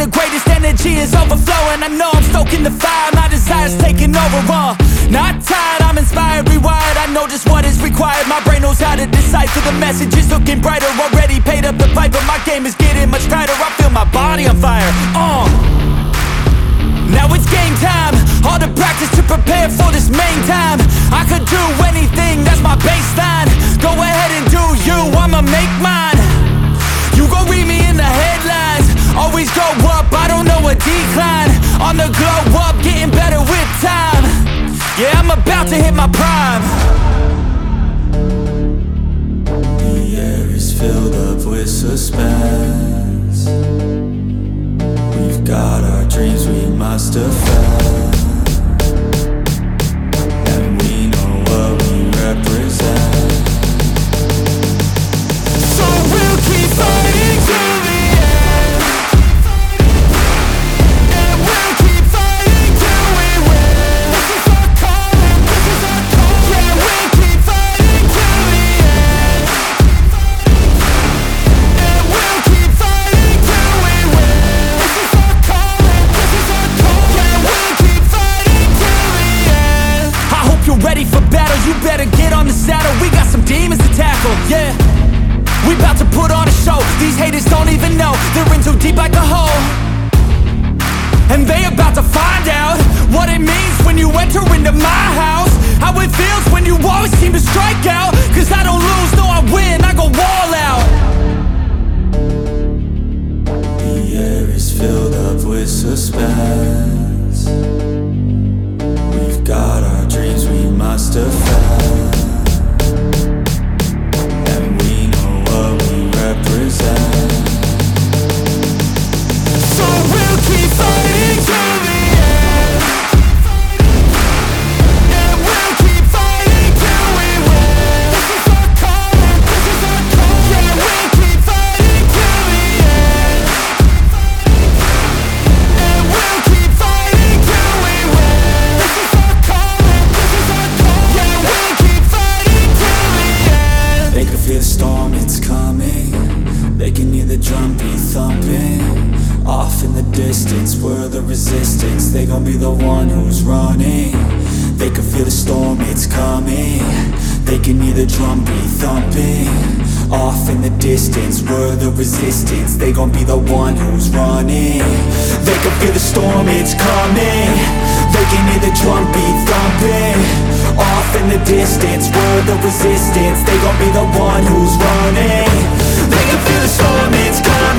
the greatest energy is overflowing. I know I'm stoking the fire, my desire's taking over, not tired, I'm inspired, rewired. I know just what is required. My brain knows how to decipher the messages, looking brighter. Already paid up the pipe, but my game is getting much tighter. I feel my body on fire, now it's game time. All the practice to prepare for this main time. I could do anything, that's my baseline. Go ahead and do you, I'ma make mine. You gon' read me in the headlines. Always go up, I don't know a decline. On the glow up, getting better with time. Yeah, I'm about to hit my prime. The air is filled up with suspense. We've got our dreams we must defend, and we know what we represent. So we'll keep fighting till the end, and we'll keep fighting till we win. This is our calling, this is our calling. Yeah, we'll keep fighting till the end, and we'll keep fighting till we win. This is our calling, this is our calling. Yeah, we'll keep fighting till the end. I hope you're ready for battle, you better get on the saddle. We got some demons to tackle, yeah. We bout to put on a show. These haters don't even know they're in too deep like a hole, and they about to find out what it means when you enter into my house. How it feels when you always seem to strike out. Cause I don't lose, no I win, I go all out. The air is filled up with suspense. We've got our dreams we must defend, and we know what we represent. So we'll keep fighting till the end, and we'll keep fighting till we win. This is our calling, this is our calling. Yeah, we'll keep fighting till the end, and we'll keep fighting till we win. This is our calling, this is our calling. Yeah, we'll keep fighting till the end. They can feel the storm, it's coming. They can hear the drum beat thumping. Off in the distance, we're the resistance. They gon' be the one who's running. They can feel the storm, it's coming. They can hear the drum beat thumping. Off in the distance, we're the resistance. They gon' be the one who's running. They can feel the storm, it's coming. They can hear the drum beat thumping. Off in the distance, we're the resistance. They gon' be the one who's running. They can feel the storm, it's coming.